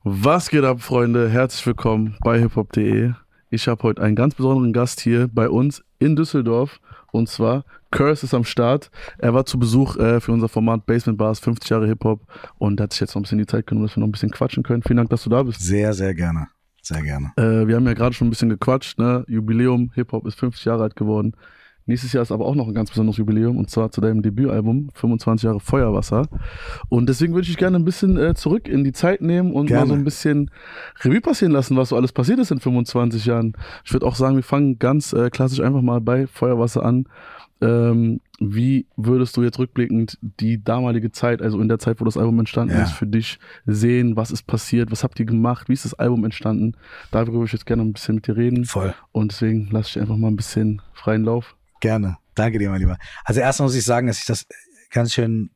Was geht ab, Freunde? Herzlich willkommen bei hiphop.de. Ich habe heute einen ganz besonderen Gast hier bei uns in Düsseldorf. Und zwar, Curse ist am Start. Er war zu Besuch für unser Format Basement Bars, 50 Jahre Hip-Hop. Und hat sich jetzt noch ein bisschen die Zeit genommen, dass wir noch ein bisschen quatschen können. Vielen Dank, dass du da bist. Sehr, sehr gerne. Sehr gerne. Wir haben ja gerade schon ein bisschen gequatscht, ne? Jubiläum, Hip-Hop ist 50 Jahre alt geworden. Nächstes Jahr ist aber auch noch ein ganz besonderes Jubiläum, und zwar zu deinem Debütalbum, 25 Jahre Feuerwasser. Und deswegen würde ich gerne ein bisschen zurück in die Zeit nehmen und mal so ein bisschen Revue passieren lassen, was so alles passiert ist in 25 Jahren. Ich würde auch sagen, wir fangen ganz klassisch einfach mal bei Feuerwasser an. Wie würdest du jetzt rückblickend die damalige Zeit, also in der Zeit, wo das Album entstanden ist, für dich sehen? Was ist passiert? Was habt ihr gemacht? Wie ist das Album entstanden? Darüber würde ich jetzt gerne ein bisschen mit dir reden. Voll. Und deswegen lasse ich einfach mal ein bisschen freien Lauf. Gerne. Danke dir, mein Lieber. Also erst muss ich sagen, dass ich das ganz schön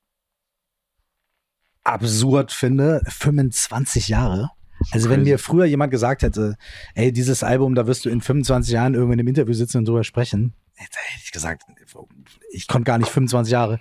absurd finde. 25 Jahre. Also wenn mir früher jemand gesagt hätte, ey, dieses Album, da wirst du in 25 Jahren irgendwann im Interview sitzen und drüber sprechen, hätte ich gesagt, ich konnte gar nicht 25 Jahre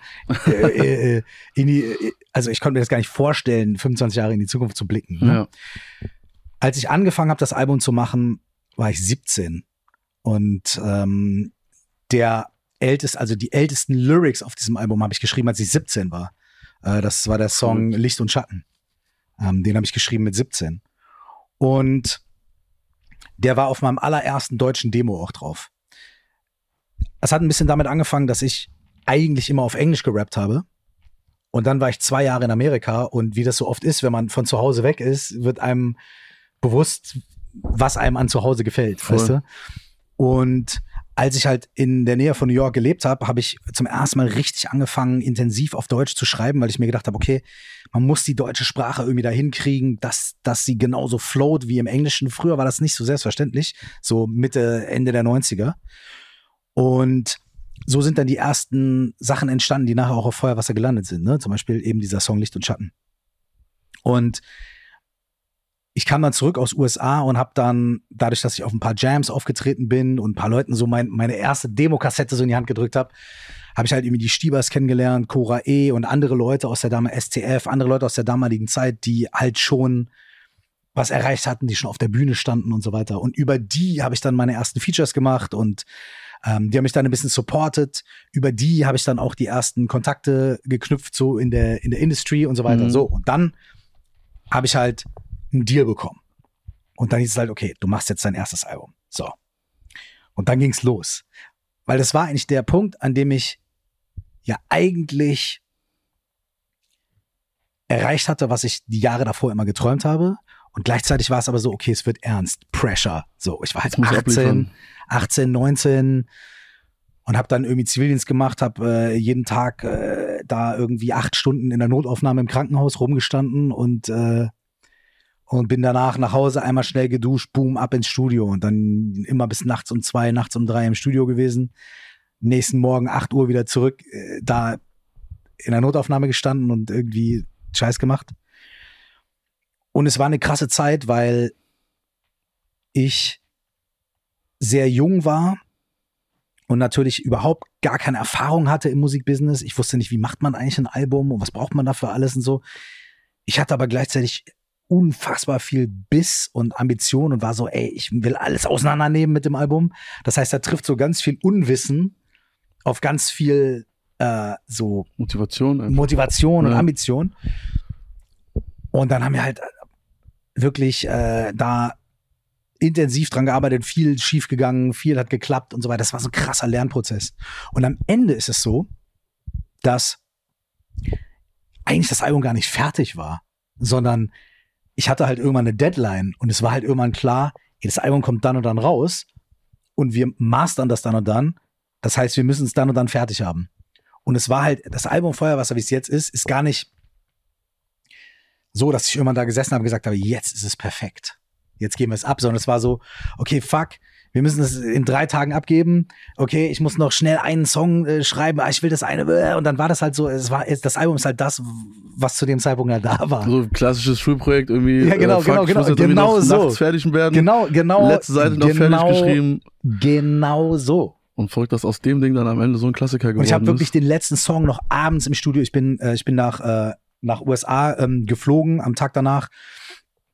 also ich konnte mir das gar nicht vorstellen, 25 Jahre in die Zukunft zu blicken. Ne? Ja. Als ich angefangen habe, das Album zu machen, war ich 17. Und die ältesten Lyrics auf diesem Album habe ich geschrieben, als ich 17 war. Das war der Song Licht und Schatten. Den habe ich geschrieben mit 17. Und der war auf meinem allerersten deutschen Demo auch drauf. Es hat ein bisschen damit angefangen, dass ich eigentlich immer auf Englisch gerappt habe. Und dann war ich 2 Jahre in Amerika. Und wie das so oft ist, wenn man von zu Hause weg ist, wird einem bewusst, was einem an zu Hause gefällt. Weißt du? Und als ich halt in der Nähe von New York gelebt habe, habe ich zum ersten Mal richtig angefangen, intensiv auf Deutsch zu schreiben, weil ich mir gedacht habe, okay, man muss die deutsche Sprache irgendwie dahin kriegen, dass sie genauso float wie im Englischen. Früher war das nicht so selbstverständlich, so Mitte, Ende der 90er. Und so sind dann die ersten Sachen entstanden, die nachher auch auf Feuerwasser gelandet sind. Ne? Zum Beispiel eben dieser Song Licht und Schatten. Und ich kam dann zurück aus USA und habe dann, dadurch, dass ich auf ein paar Jams aufgetreten bin und ein paar Leuten so meine erste Demokassette so in die Hand gedrückt habe, habe ich halt irgendwie die Stiebers kennengelernt, Cora E. und andere Leute aus der STF, andere Leute aus der damaligen Zeit, die halt schon was erreicht hatten, die schon auf der Bühne standen und so weiter. Und über die habe ich dann meine ersten Features gemacht und die haben mich dann ein bisschen supported. Über die habe ich dann auch die ersten Kontakte geknüpft, so in der Industry und so weiter. So, und dann habe ich halt einen Deal bekommen. Und dann hieß es halt, okay, du machst jetzt dein erstes Album. So. Und dann ging's los. Weil das war eigentlich der Punkt, an dem ich ja eigentlich erreicht hatte, was ich die Jahre davor immer geträumt habe. Und gleichzeitig war es aber so, okay, es wird ernst. Pressure. So, ich war halt 18, 19 und habe dann irgendwie Zivildienst gemacht, habe jeden Tag da irgendwie 8 Stunden in der Notaufnahme im Krankenhaus rumgestanden und bin danach nach Hause, einmal schnell geduscht, boom, ab ins Studio und dann immer bis nachts um 2, nachts um 3 im Studio gewesen. Nächsten Morgen 8 Uhr wieder zurück, da in der Notaufnahme gestanden und irgendwie Scheiß gemacht. Und es war eine krasse Zeit, weil ich sehr jung war und natürlich überhaupt gar keine Erfahrung hatte im Musikbusiness. Ich wusste nicht, wie macht man eigentlich ein Album und was braucht man dafür alles und so. Ich hatte aber gleichzeitig unfassbar viel Biss und Ambition und war so, ey, ich will alles auseinandernehmen mit dem Album. Das heißt, da trifft so ganz viel Unwissen auf ganz viel so Motivation und Ambition. Und dann haben wir halt wirklich da intensiv dran gearbeitet, viel schief gegangen, viel hat geklappt und so weiter. Das war so ein krasser Lernprozess. Und am Ende ist es so, dass eigentlich das Album gar nicht fertig war, sondern ich hatte halt irgendwann eine Deadline und es war halt irgendwann klar, das Album kommt dann und dann raus und wir mastern das dann und dann. Das heißt, wir müssen es dann und dann fertig haben. Und es war halt, das Album Feuerwasser, wie es jetzt ist gar nicht so, dass ich irgendwann da gesessen habe und gesagt habe, jetzt ist es perfekt. Jetzt geben wir es ab, sondern es war so, okay, fuck, wir müssen es in 3 Tagen abgeben. Okay, ich muss noch schnell einen Song schreiben. Ich will das eine. Und dann war das halt so, das Album ist halt das, was zu dem Zeitpunkt halt da war. So ein klassisches Schulprojekt irgendwie. Ja, genau so. Nachts fertig werden. Genau. Letzte Seite noch fertig geschrieben. Genau so. Und folgt, dass aus dem Ding dann am Ende so ein Klassiker geworden ist. Und ich habe wirklich den letzten Song noch abends im Studio. Ich bin nach USA geflogen am Tag danach.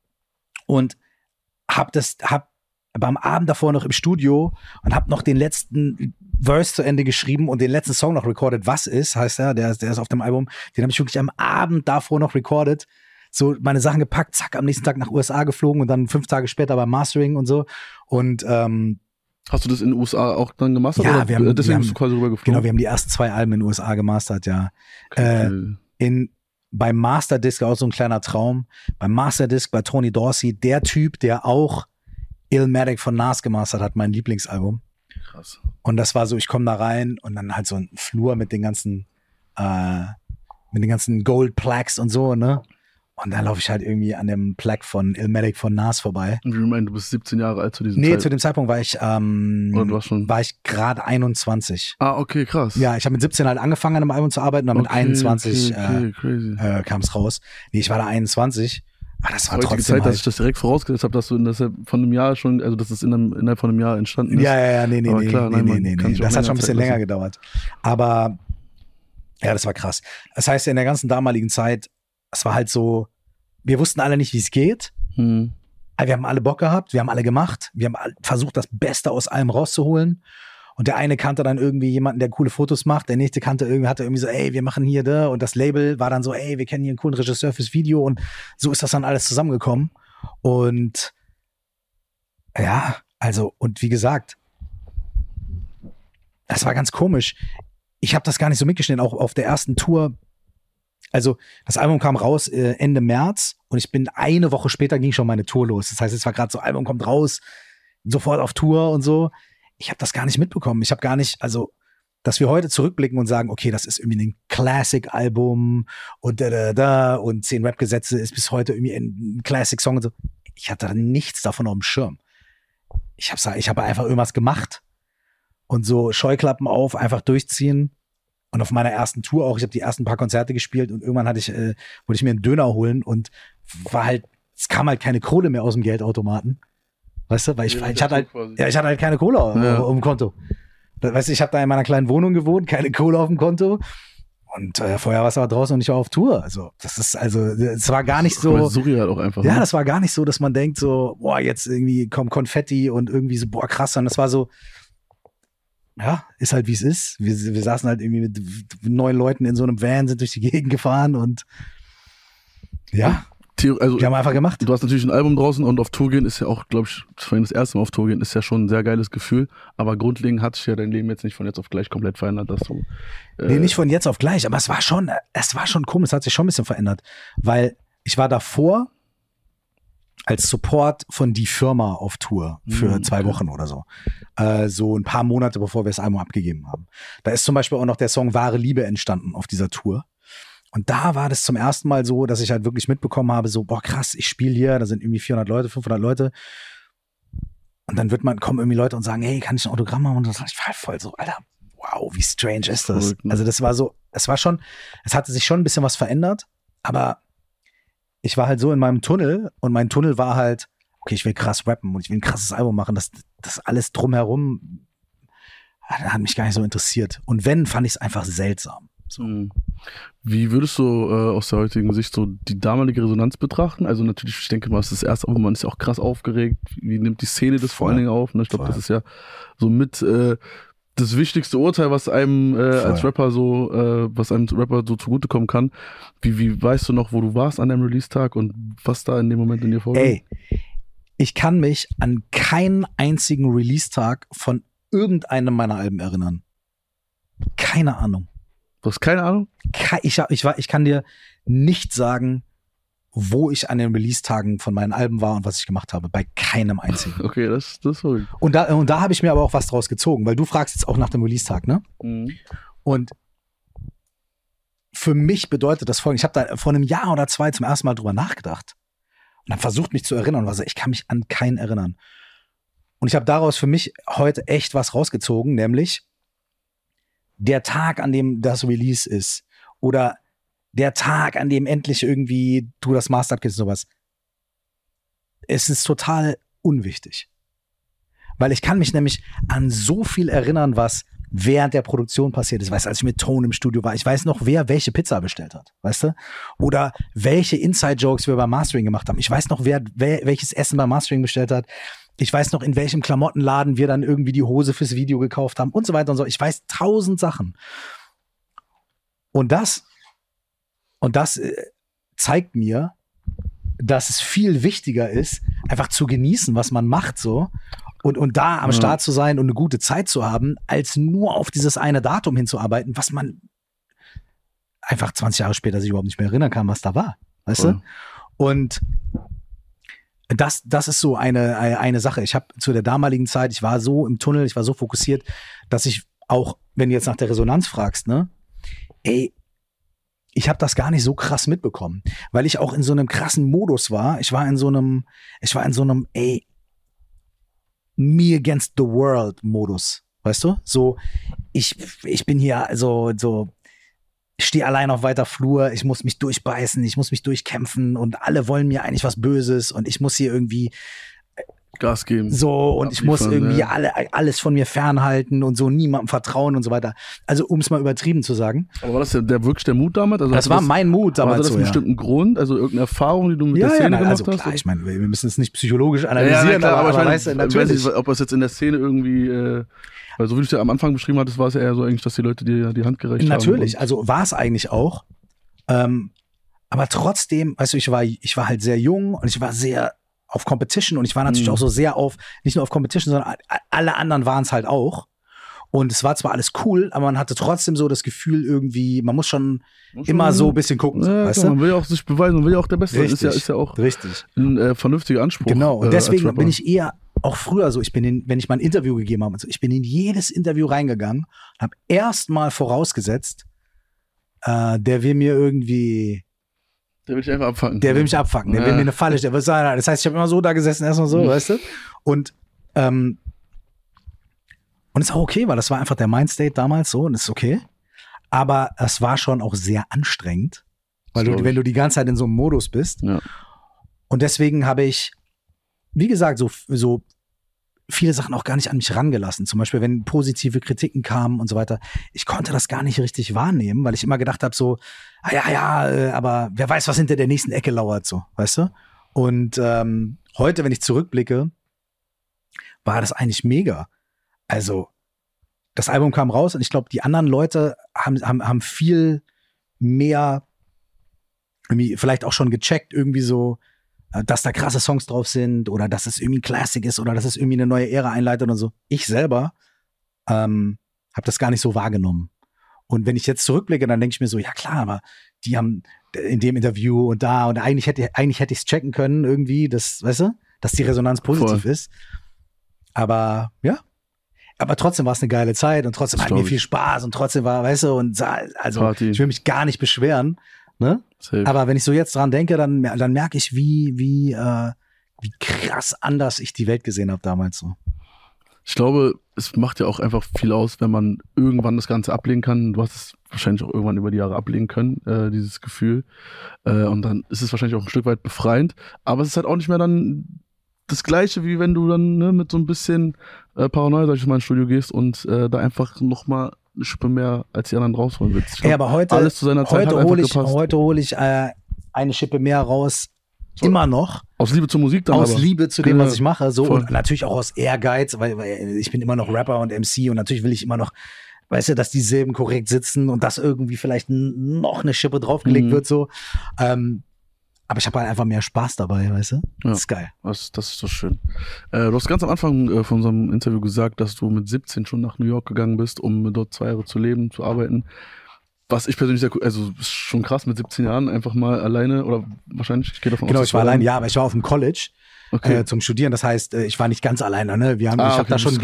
Und hab beim Abend davor noch im Studio und hab noch den letzten Verse zu Ende geschrieben und den letzten Song noch recorded. Was ist, heißt er, der ist auf dem Album. Den habe ich wirklich am Abend davor noch recorded. So meine Sachen gepackt, zack, am nächsten Tag nach USA geflogen und dann 5 Tage später beim Mastering und so. Und hast du das in den USA auch dann gemastert? Ja, oder deswegen bist du quasi rübergeflogen? Genau, wir haben die ersten 2 Alben in den USA gemastert, ja. Okay. Beim Masterdisc, auch so ein kleiner Traum, beim Masterdisc bei Tony Dorsey, der Typ, der auch Illmatic von Nas gemastert hat, mein Lieblingsalbum. Krass. Und das war so, ich komme da rein und dann halt so ein Flur mit den ganzen Gold Plaques und so, ne? Und dann laufe ich halt irgendwie an dem Plaque von Illmatic von Nas vorbei. Und wie du meinst, du bist 17 Jahre alt zu diesem Nee, Zeitpunkt? zu dem Zeitpunkt war ich, war ich gerade 21. Ah, okay, krass. Ja, ich habe mit 17 halt angefangen an einem Album zu arbeiten und mit 21 crazy. kam es raus. Nee, ich war da 21. Aber das war trotzdem Zeit, halt, dass ich das direkt vorausgesetzt habe, dass du von einem Jahr schon, also dass es innerhalb von einem Jahr entstanden ist. Ja, nee. Kann Das hat schon ein bisschen länger gedauert. Aber ja, das war krass. Das heißt, in der ganzen damaligen Zeit, es war halt so, wir wussten alle nicht, wie es geht. Aber wir haben alle Bock gehabt, wir haben alle gemacht, wir haben versucht, das Beste aus allem rauszuholen. Und der eine kannte dann irgendwie jemanden, der coole Fotos macht, der nächste hatte irgendwie so, ey, wir machen hier da. Und das Label war dann so, ey, wir kennen hier einen coolen Regisseur fürs Video. Und so ist das dann alles zusammengekommen. Und ja, also, und wie gesagt, das war ganz komisch. Ich habe das gar nicht so mitgeschnitten, auch auf der ersten Tour. Also das Album kam raus Ende März und ich bin eine Woche später ging schon meine Tour los. Das heißt, es war gerade so, Album kommt raus, sofort auf Tour und so. Ich habe das gar nicht mitbekommen. Ich habe gar nicht, also, dass wir heute zurückblicken und sagen, okay, das ist irgendwie ein Classic-Album und und 10 Rap-Gesetze ist bis heute irgendwie ein Classic-Song und so. Ich hatte da nichts davon auf dem Schirm. Ich habe einfach irgendwas gemacht und so Scheuklappen auf, einfach durchziehen. Und auf meiner ersten Tour auch, ich habe die ersten paar Konzerte gespielt und irgendwann wollte ich mir einen Döner holen und es kam halt keine Kohle mehr aus dem Geldautomaten. Weißt du, weil ich hatte halt keine Kohle auf dem Konto. Weißt du, ich habe da in meiner kleinen Wohnung gewohnt, keine Kohle auf dem Konto. Und Feuerwasser war draußen und ich war auf Tour. Also, es war gar nicht so. Das surreal auch einfach. Ja, ne? das war gar nicht so, dass man denkt so, boah, jetzt irgendwie kommt Konfetti und irgendwie so, boah, krass. Und das war so, ja, ist halt wie es ist. Wir saßen halt irgendwie mit 9 Leuten in so einem Van, sind durch die Gegend gefahren und ja. Also, wir haben einfach gemacht. Du hast natürlich ein Album draußen und auf Tour gehen ist ja auch, glaube ich, vorhin das erste Mal auf Tour gehen, ist ja schon ein sehr geiles Gefühl. Aber grundlegend hat sich ja dein Leben jetzt nicht von jetzt auf gleich komplett verändert, dass du. Nee, nicht von jetzt auf gleich, aber es war schon komisch, es hat sich schon ein bisschen verändert. Weil ich war davor als Support von Die Firma auf Tour für 2 Wochen oder so. So ein paar Monate, bevor wir das Album abgegeben haben. Da ist zum Beispiel auch noch der Song Wahre Liebe entstanden auf dieser Tour. Und da war das zum ersten Mal so, dass ich halt wirklich mitbekommen habe, so, boah, krass, ich spiele hier, da sind irgendwie 400 Leute, 500 Leute. Und dann kommen irgendwie Leute und sagen, hey, kann ich ein Autogramm haben? Und das war ich voll so, Alter, wow, wie strange ist das? Also das war so, es hatte sich schon ein bisschen was verändert, aber ich war halt so in meinem Tunnel und mein Tunnel war halt, okay, ich will krass rappen und ich will ein krasses Album machen, das alles drumherum hat mich gar nicht so interessiert. Und wenn, fand ich es einfach seltsam. So. Wie würdest du aus der heutigen Sicht so die damalige Resonanz betrachten? Also natürlich, ich denke mal, es ist das erste, aber man ist ja auch krass aufgeregt. Wie nimmt die Szene das vor allen Dingen auf? Ne? Ich glaube, das ist ja so mit das wichtigste Urteil, was einem als Rapper was einem Rapper so zugutekommen kann. Wie weißt du noch, wo du warst an deinem Release-Tag und was da in dem Moment in dir vorgeht? Ey, ich kann mich an keinen einzigen Release-Tag von irgendeinem meiner Alben erinnern. Keine Ahnung. Du hast keine Ahnung? Ich kann dir nicht sagen, wo ich an den Release-Tagen von meinen Alben war und was ich gemacht habe. Bei keinem einzigen. Okay, das ist verrückt. Und da habe ich mir aber auch was draus gezogen, weil du fragst jetzt auch nach dem Release-Tag, ne? Und für mich bedeutet das Folgendes. Ich habe da vor einem Jahr oder 2 zum ersten Mal drüber nachgedacht und habe versucht, mich zu erinnern. Und war so, ich kann mich an keinen erinnern. Und ich habe daraus für mich heute echt was rausgezogen, nämlich der Tag, an dem das Release ist oder der Tag, an dem endlich irgendwie du das Master abgibst und sowas. Es ist total unwichtig. Weil ich kann mich nämlich an so viel erinnern, was während der Produktion passiert ist. Weißt du, als ich mit Tone im Studio war, ich weiß noch, wer welche Pizza bestellt hat, weißt du? Oder welche Inside-Jokes wir beim Mastering gemacht haben. Ich weiß noch, wer welches Essen beim Mastering bestellt hat. Ich weiß noch, in welchem Klamottenladen wir dann irgendwie die Hose fürs Video gekauft haben und so weiter und so. Ich weiß 1000 Sachen. Und das zeigt mir, dass es viel wichtiger ist, einfach zu genießen, was man macht so und da am Start zu sein und eine gute Zeit zu haben, als nur auf dieses eine Datum hinzuarbeiten, was man einfach 20 Jahre später sich überhaupt nicht mehr erinnern kann, was da war. Weißt du? Und das ist so eine Sache. Ich habe zu der damaligen Zeit, ich war so im Tunnel, ich war so fokussiert, dass ich auch, wenn du jetzt nach der Resonanz fragst, ne, ich habe das gar nicht so krass mitbekommen, weil ich auch in so einem krassen Modus war. Ich war in so einem me against the world Modus, weißt du? So, ich bin hier so, ich stehe allein auf weiter Flur, ich muss mich durchbeißen, ich muss mich durchkämpfen und alle wollen mir eigentlich was Böses und ich muss hier irgendwie Gas geben. So, und ich muss irgendwie alles von mir fernhalten und so niemandem vertrauen und so weiter. Also, um es mal übertrieben zu sagen. Aber war das wirklich der Mut damals? Also das war mein Mut damals. Hatte das einen bestimmten Grund? Also irgendeine Erfahrung, die du mit der Szene gemacht hast? Klar, ich meine, wir müssen es nicht psychologisch analysieren, aber weißt du, natürlich. Ich weiß nicht, ob es jetzt in der Szene irgendwie, weil so wie du es ja am Anfang beschrieben hattest, war es ja eher so eigentlich, dass die Leute dir die Hand gereicht haben. Natürlich, also war es eigentlich auch. Aber trotzdem, weißt du, ich war halt sehr jung und ich war sehr auf Competition und ich war natürlich auch so sehr auf, nicht nur auf Competition, sondern alle anderen waren es halt auch. Und es war zwar alles cool, aber man hatte trotzdem so das Gefühl irgendwie, man muss schon immer so ein bisschen gucken. Weißt du? Man will ja auch sich beweisen, man will ja auch der Beste sein. Ist ja auch ein vernünftiger Anspruch. Genau, und deswegen bin ich eher auch früher so, wenn ich mal ein Interview gegeben habe, ich bin in jedes Interview reingegangen und habe erstmal vorausgesetzt, der will mir irgendwie der will dich einfach abfangen. Der will mich abfangen. Der will mir eine Falle stellen. Das heißt, ich habe immer so da gesessen, erstmal so, weißt du? Und ist auch okay, weil das war einfach der Mindstate damals so und ist okay. Aber es war schon auch sehr anstrengend, weil wenn du die ganze Zeit in so einem Modus bist. Ja. Und deswegen habe ich, wie gesagt, so viele Sachen auch gar nicht an mich rangelassen. Zum Beispiel, wenn positive Kritiken kamen und so weiter. Ich konnte das gar nicht richtig wahrnehmen, weil ich immer gedacht habe so, aber wer weiß, was hinter der nächsten Ecke lauert, so, weißt du? Und heute, wenn ich zurückblicke, war das eigentlich mega. Also, das Album kam raus und ich glaube, die anderen Leute haben viel mehr irgendwie vielleicht auch schon gecheckt, irgendwie so, dass da krasse Songs drauf sind oder dass es irgendwie ein Classic ist oder dass es irgendwie eine neue Ära einleitet und so. Ich selber habe das gar nicht so wahrgenommen. Und wenn ich jetzt zurückblicke, dann denke ich mir so, ja klar, aber die haben in dem Interview und da und eigentlich hätte ich es checken können irgendwie, das, weißt du, dass die Resonanz positiv ist. Aber ja, aber trotzdem war es eine geile Zeit und trotzdem hat mir viel Spaß und trotzdem war, weißt du, und also Party. Ich will mich gar nicht beschweren, ne? Aber wenn ich so jetzt dran denke, dann merke ich, wie krass anders ich die Welt gesehen habe damals so. Ich glaube, es macht ja auch einfach viel aus, wenn man irgendwann das Ganze ablegen kann. Du hast es wahrscheinlich auch irgendwann über die Jahre ablegen können, dieses Gefühl. Und dann ist es wahrscheinlich auch ein Stück weit befreiend. Aber es ist halt auch nicht mehr dann das Gleiche, wie wenn du dann mit so ein bisschen Paranoia, sag ich mal, ins Studio gehst und da einfach nochmal eine Schippe mehr als die anderen rausholen willst. Ja, aber heute, alles zu seiner Zeit heute hole ich eine Schippe mehr raus. So, immer noch. Aus Liebe zur Musik dann Aus Liebe zu dem, was ich mache. So. Voll. Und natürlich auch aus Ehrgeiz, weil ich bin immer noch Rapper und MC und natürlich will ich immer noch, weißt du, dass die Silben korrekt sitzen und dass irgendwie vielleicht noch eine Schippe draufgelegt wird. So. Aber ich habe halt einfach mehr Spaß dabei, weißt du? Ja, das ist geil. Das ist so schön. Du hast ganz am Anfang von unserem Interview gesagt, dass du mit 17 schon nach New York gegangen bist, um dort 2 Jahre zu leben, zu arbeiten. Was ich persönlich sehr cool, also ist schon krass, mit 17 Jahren einfach mal alleine oder wahrscheinlich, ich gehe davon aus. Genau, ich war allein, ja, aber ich war auf dem College zum Studieren. Das heißt, ich war nicht ganz alleine, ne? Ich habe da schon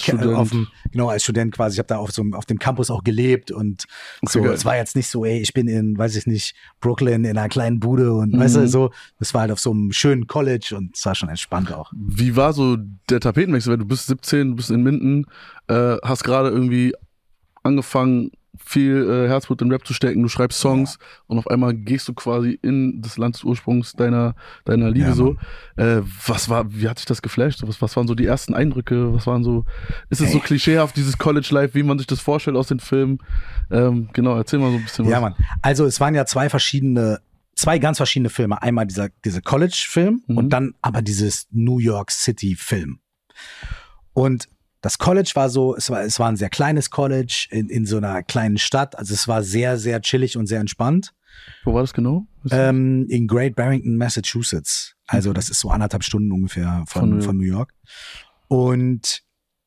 als Student quasi, ich habe da auf dem Campus auch gelebt und so. Es war jetzt nicht so, ich bin in, weiß ich nicht, Brooklyn in einer kleinen Bude und weißt du, so, das war halt auf so einem schönen College und es war schon entspannt auch. Wie war so der Tapetenwechsel? Weil du bist 17, du bist in Minden, hast gerade irgendwie angefangen, viel Herzblut in Rap zu stecken, du schreibst Songs und auf einmal gehst du quasi in das Land des Ursprungs deiner Liebe so. Wie hat dich das geflasht? Was waren so die ersten Eindrücke? Ist es so klischeehaft, dieses College-Life, wie man sich das vorstellt aus den Filmen? Genau, erzähl mal so ein bisschen was. Ja, Mann. Also es waren ja zwei ganz verschiedene Filme. Einmal diese College-Film und dann aber dieses New York City-Film. Und das College war so, es war ein sehr kleines College in so einer kleinen Stadt. Also es war sehr, sehr chillig und sehr entspannt. Wo war das genau? In Great Barrington, Massachusetts. Also das ist so 1,5 Stunden ungefähr von New York. Und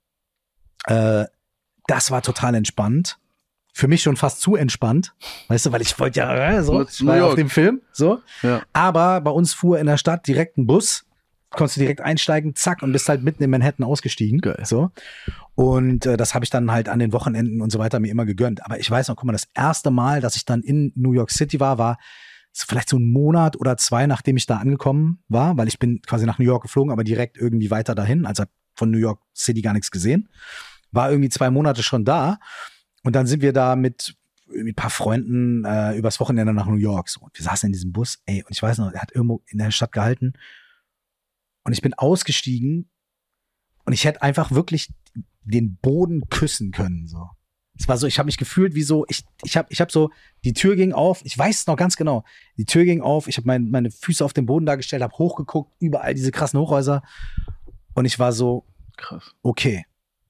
das war total entspannt. Für mich schon fast zu entspannt. Weißt du, weil ich wollte ich war auf dem Film. So. Ja. Aber bei uns fuhr in der Stadt direkt ein Bus. Konntest du direkt einsteigen, zack, und bist halt mitten in Manhattan ausgestiegen. Geil. So. Und das habe ich dann halt an den Wochenenden und so weiter mir immer gegönnt. Aber ich weiß noch, guck mal, das erste Mal, dass ich dann in New York City war vielleicht so 1 Monat oder 2, nachdem ich da angekommen war, weil ich bin quasi nach New York geflogen, aber direkt irgendwie weiter dahin, also von New York City gar nichts gesehen. War irgendwie 2 Monate schon da. Und dann sind wir da mit ein paar Freunden übers Wochenende nach New York. So. Und wir saßen in diesem Bus, und ich weiß noch, er hat irgendwo in der Stadt gehalten. Und ich bin ausgestiegen und ich hätte einfach wirklich den Boden küssen können. So. Es war so, ich habe mich gefühlt wie so, ich hab so, die Tür ging auf, ich weiß es noch ganz genau, die Tür ging auf, ich habe meine Füße auf den Boden dargestellt, habe hochgeguckt, überall diese krassen Hochhäuser und ich war so, krass. Okay,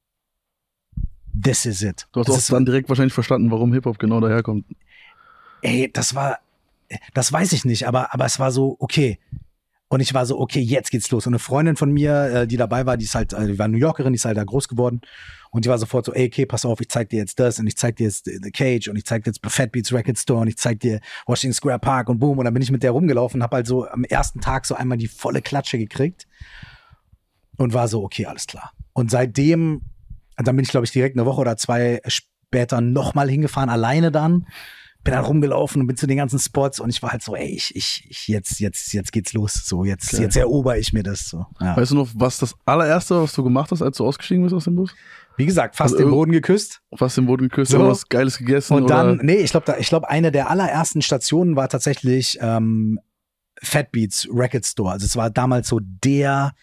this is it. Du hast auch dann direkt wahrscheinlich verstanden, warum Hip-Hop genau daherkommt. Das weiß ich nicht, aber es war so, okay. Und ich war so, okay, jetzt geht's los. Und eine Freundin von mir, die dabei war, die war New Yorkerin, die ist halt da groß geworden. Und die war sofort so, okay, pass auf, ich zeig dir jetzt das und ich zeig dir jetzt The Cage und ich zeig dir jetzt Fat Beats Record Store und ich zeig dir Washington Square Park und boom. Und dann bin ich mit der rumgelaufen und hab halt so am ersten Tag so einmal die volle Klatsche gekriegt und war so, okay, alles klar. Und seitdem, dann bin ich, glaube ich, direkt 1 Woche oder 2 später nochmal hingefahren, alleine dann. Bin dann rumgelaufen und bin zu den ganzen Spots und ich war halt so, jetzt geht's los. So, jetzt erober ich mir das. So. Ja. Weißt du noch, was das allererste, was du gemacht hast, als du ausgestiegen bist aus dem Bus? Wie gesagt, fast den Boden geküsst. Fast den Boden geküsst, so. Was Geiles gegessen. Und dann, ich glaube, eine der allerersten Stationen war tatsächlich Fat Beats Record Store. Also es war damals so der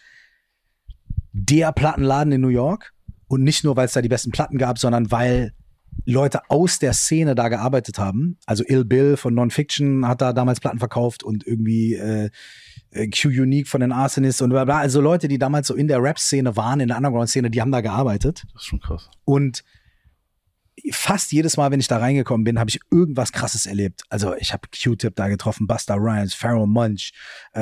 Plattenladen in New York. Und nicht nur, weil es da die besten Platten gab, sondern weil Leute aus der Szene da gearbeitet haben. Also Ill Bill von Non-Fiction hat da damals Platten verkauft und irgendwie Q-Unique von den Arsonists und bla bla. Also Leute, die damals so in der Rap-Szene waren, in der Underground-Szene, die haben da gearbeitet. Das ist schon krass. Und fast jedes Mal, wenn ich da reingekommen bin, habe ich irgendwas Krasses erlebt. Also ich habe Q-Tip da getroffen, Busta Rhymes, Pharoah Monch,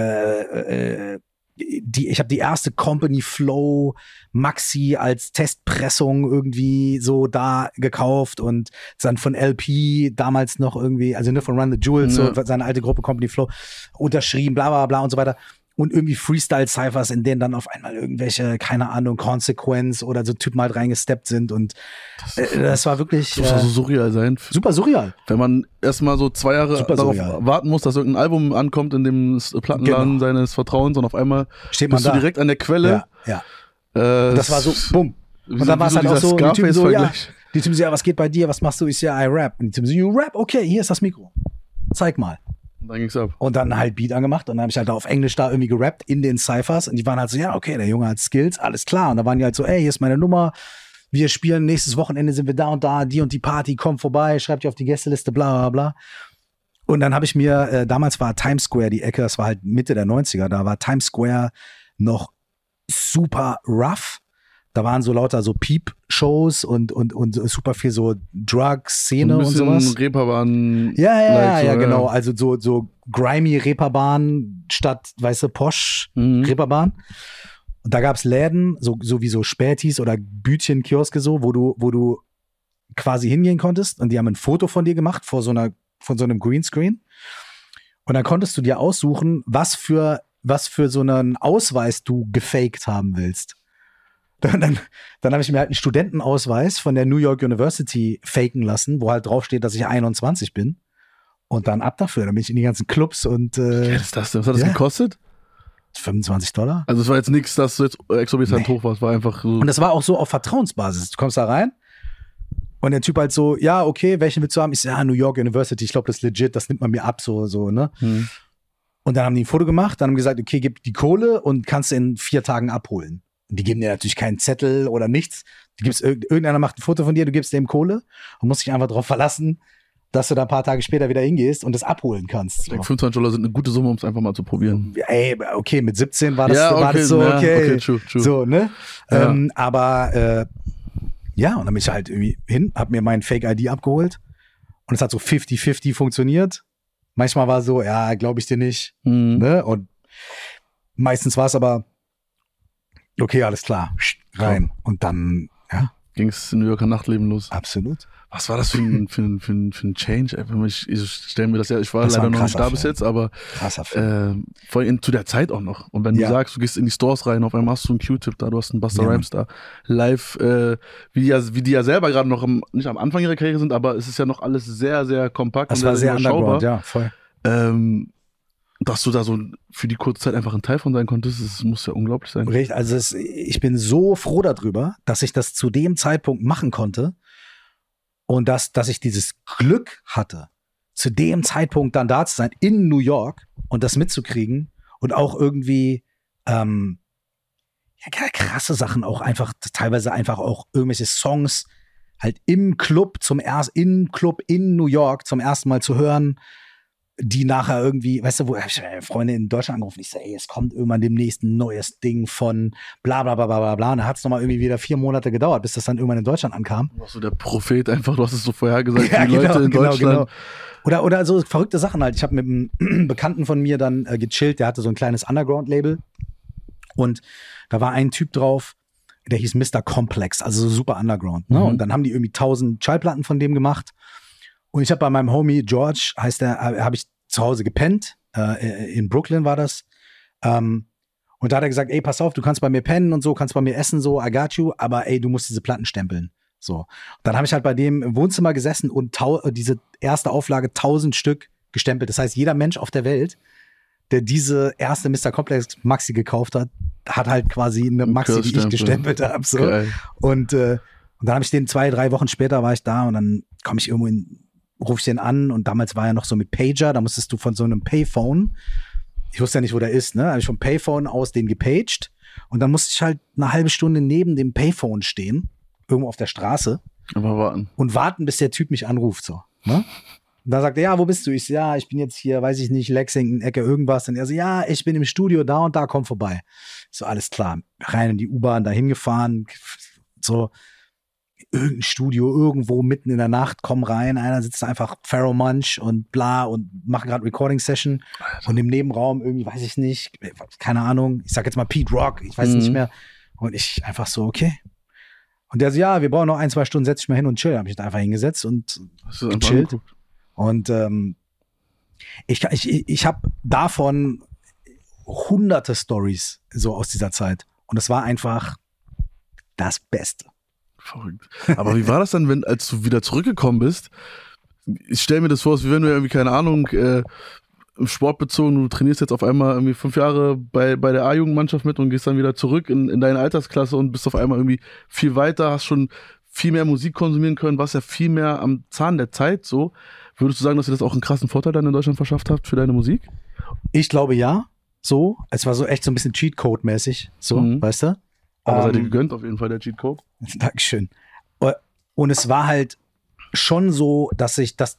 ich habe die erste Company Flow Maxi als Testpressung irgendwie so da gekauft und dann von LP damals noch irgendwie, also ne, von Run the Jewels, so seine alte Gruppe Company Flow unterschrieben, bla bla bla und so weiter. Und irgendwie Freestyle-Cyphers, in denen dann auf einmal irgendwelche, keine Ahnung, Consequence oder so Typen halt reingesteppt sind und das war wirklich... Das muss so surreal sein. Super surreal. Wenn man erstmal so 2 Jahre darauf warten muss, dass irgendein Album ankommt in dem Plattenladen seines Vertrauens und auf einmal steht man bist du direkt an der Quelle. Ja. Das war so, bumm. Und dann war es halt auch so, die Typen so, ja, was geht bei dir, was machst du? Ich so, ja, I rap. Und die Typen so, you rap? Okay, hier ist das Mikro. Zeig mal. Und dann ging's ab. Und dann halt Beat angemacht und dann habe ich halt auf Englisch da irgendwie gerappt in den Cyphers und die waren halt so, ja, okay, der Junge hat Skills, alles klar. Und da waren die halt so, ey, hier ist meine Nummer, wir spielen, nächstes Wochenende sind wir da und da, die und die Party, komm vorbei, schreibt dir auf die Gästeliste, bla bla bla. Und dann habe ich mir, damals war Times Square die Ecke, das war halt Mitte der 90er, da war Times Square noch super rough. Da waren so lauter so Peep-Shows und super viel so Drug-Szene und sowas. Reeperbahn. Ja, genau. Also so grimy Reeperbahn statt, weißt du, Posh Reeperbahn. Und da gab's Läden, so wie so Spätis oder Bütchen, Kioske so, wo du quasi hingehen konntest und die haben ein Foto von dir gemacht von so einem Greenscreen. Und dann konntest du dir aussuchen, was für so einen Ausweis du gefaked haben willst. Dann habe ich mir halt einen Studentenausweis von der New York University faken lassen, wo halt draufsteht, dass ich 21 bin. Und dann ab dafür. Dann bin ich in die ganzen Clubs und was hat das gekostet? $25. Also es war jetzt nichts, dass du jetzt exorbitant hoch warst, war einfach so. Und das war auch so auf Vertrauensbasis. Du kommst da rein Und der Typ halt so, ja, okay, welchen willst du haben? Ich so, ja, New York University, ich glaube, das ist legit, das nimmt man mir ab, so, ne? Und dann haben die ein Foto gemacht, dann haben gesagt, okay, gib die Kohle und kannst du in 4 Tagen abholen. Und die geben dir natürlich keinen Zettel oder nichts. Irgendeiner macht ein Foto von dir, du gibst dem Kohle und musst dich einfach darauf verlassen, dass du da ein paar Tage später wieder hingehst und das abholen kannst. Ich denke, $25 sind eine gute Summe, um es einfach mal zu probieren. Ey, okay, mit 17 war das so, okay. Okay, true. So, ne? Ja. Aber ja, und dann bin ich halt irgendwie hin, hab mir mein Fake-ID abgeholt und es hat so 50-50 funktioniert. Manchmal war so, ja, glaube ich dir nicht. Ne? Und meistens war es aber, okay, alles klar, rein. Und dann, ja. Ging es in New Yorker Nachtleben los. Absolut. Was war das für ein Change? Einfach, ich stelle mir das ja, ich war leider noch nicht da bis jetzt, aber vor allem zu der Zeit auch noch. Und wenn du sagst, du gehst in die Stores rein, auf einmal hast du einen Q-Tip da, du hast einen Busta Rhymes da, live, wie die ja selber gerade noch nicht am Anfang ihrer Karriere sind, aber es ist ja noch alles sehr, sehr kompakt das und war sehr überschaubar. Ja, voll. Dass du da so für die kurze Zeit einfach ein Teil von sein konntest, das muss ja unglaublich sein. Richtig, also ich bin so froh darüber, dass ich das zu dem Zeitpunkt machen konnte und dass ich dieses Glück hatte, zu dem Zeitpunkt dann da zu sein, in New York und das mitzukriegen und auch irgendwie krasse Sachen auch einfach, teilweise einfach auch irgendwelche Songs halt im Club in New York zum ersten Mal zu hören, die nachher irgendwie, weißt du, wo ich Freunde in Deutschland angerufen, ich sage, ey, es kommt irgendwann demnächst ein neues Ding von bla bla bla bla bla. Und da hat es nochmal irgendwie wieder 4 Monate gedauert, bis das dann irgendwann in Deutschland ankam. Du warst so der Prophet einfach, du hast es so vorhergesagt, die Leute in Deutschland. Genau. Oder so verrückte Sachen halt. Ich habe mit einem Bekannten von mir dann gechillt, der hatte so ein kleines Underground-Label und da war ein Typ drauf, der hieß Mr. Complex, also so super Underground. Ne? Und dann haben die irgendwie 1000 Schallplatten von dem gemacht. Und ich habe bei meinem Homie George, heißt der, habe ich zu Hause gepennt. In Brooklyn war das. Und da hat er gesagt, ey, pass auf, du kannst bei mir pennen und so, kannst bei mir essen, so, I got you, aber ey, du musst diese Platten stempeln. So. Und dann habe ich halt bei dem im Wohnzimmer gesessen und diese erste Auflage 1000 Stück gestempelt. Das heißt, jeder Mensch auf der Welt, der diese erste Mr. Complex Maxi gekauft hat, hat halt quasi eine Maxi, die ich gestempelt habe. So. Und dann habe ich den 2-3 Wochen später war ich da und dann komme ich irgendwo rufe ich den an und damals war ja noch so mit Pager, da musstest du von so einem Payphone, ich wusste ja nicht, wo der ist, ne, habe ich vom Payphone aus den gepaged und dann musste ich halt eine halbe Stunde neben dem Payphone stehen, irgendwo auf der Straße. Aber warten, bis der Typ mich anruft, so, ne? Und dann sagt er, ja, wo bist du? Ich so, ja, ich bin jetzt hier, weiß ich nicht, Lexington, Ecke, irgendwas. Und er so, ja, ich bin im Studio da und da, komm vorbei. So, alles klar. Rein in die U-Bahn, dahin gefahren, so, irgendein Studio, irgendwo mitten in der Nacht, komm rein, einer sitzt einfach Pharaoh Munch und bla und macht gerade Recording-Session und im Nebenraum irgendwie, weiß ich nicht, keine Ahnung, ich sag jetzt mal Pete Rock, ich weiß nicht mehr und ich einfach so, okay. Und der so, ja, wir brauchen noch 1-2 Stunden, setz dich mal hin und chill. Da habe ich da einfach hingesetzt und gechillt. Und ich habe davon hunderte Stories so aus dieser Zeit und es war einfach das Beste. Verrückt. Aber wie war das dann, als du wieder zurückgekommen bist? Ich stelle mir das vor, wie wenn du irgendwie, keine Ahnung, im Sport bezogen, du trainierst jetzt auf einmal irgendwie 5 Jahre bei der A-Jugendmannschaft mit und gehst dann wieder zurück in deine Altersklasse und bist auf einmal irgendwie viel weiter, hast schon viel mehr Musik konsumieren können, warst ja viel mehr am Zahn der Zeit so. Würdest du sagen, dass dir das auch einen krassen Vorteil dann in Deutschland verschafft habt für deine Musik? Ich glaube ja, so. Es war so echt so ein bisschen Cheatcode-mäßig, so, weißt du? Aber seid ihr gegönnt auf jeden Fall, der Cheatcode? Dankeschön. Und es war halt schon so, dass